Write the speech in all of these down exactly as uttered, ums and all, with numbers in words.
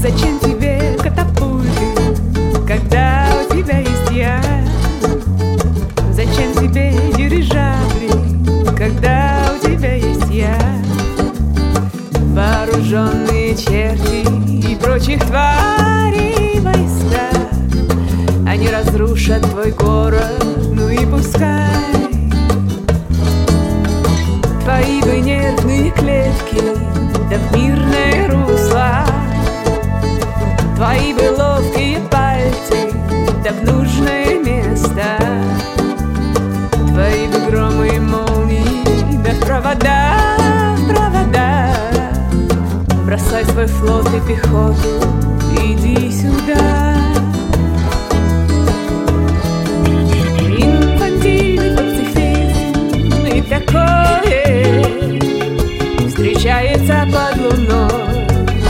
Зачем тебе катапульты, когда у тебя есть я? Зачем тебе дирижабли, когда у тебя есть я? Вооруженные черти и прочих тварей войска, они разрушат твой город, ну и пускай. Твои бы нервные клетки, да в мирное русло, твои бы ловкие пальцы, да в нужное место, твои бы громы и молнии, да в провода, в провода. Бросай свой флот и пехоту, иди сюда. Инфантильный пацифизм и такое встречается под луной.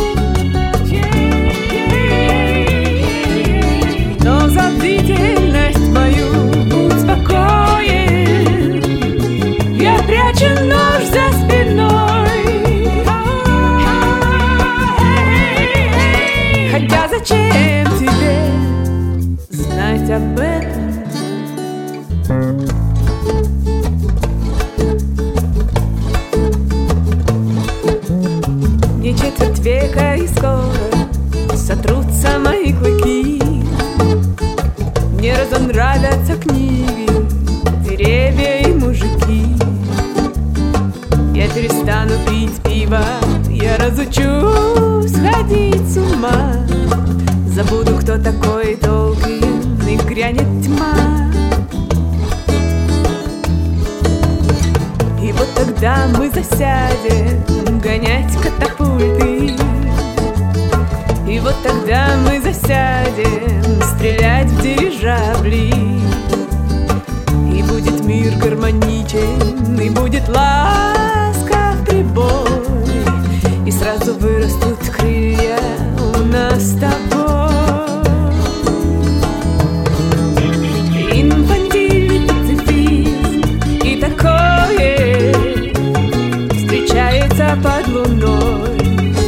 Но за бдительность мою будь спокоен, я прячу нож за спиной. Хотя зачем тебе знать об этом? Мне четверть века и скоро сотрутся мои клыки. Мне разонравятся книги, деревья и мужики. Я перестану пить пиво, я разучусь ходить с ума. Забуду, кто такой Толкин, и грянет тьма. И вот тогда мы засядем гонять катапульты. И вот тогда мы засядем стрелять в дирижабли. И будет мир гармоничен, и будет ласка в прибой, и сразу вырастут крылья у нас с тобой. Инфантильный пацифизм и такое встречается под луной.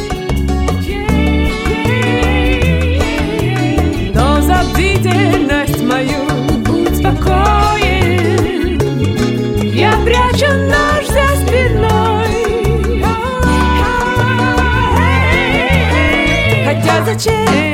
Но за бдительность мою будь спокоен, я прячу нож за спиной. Хотя зачем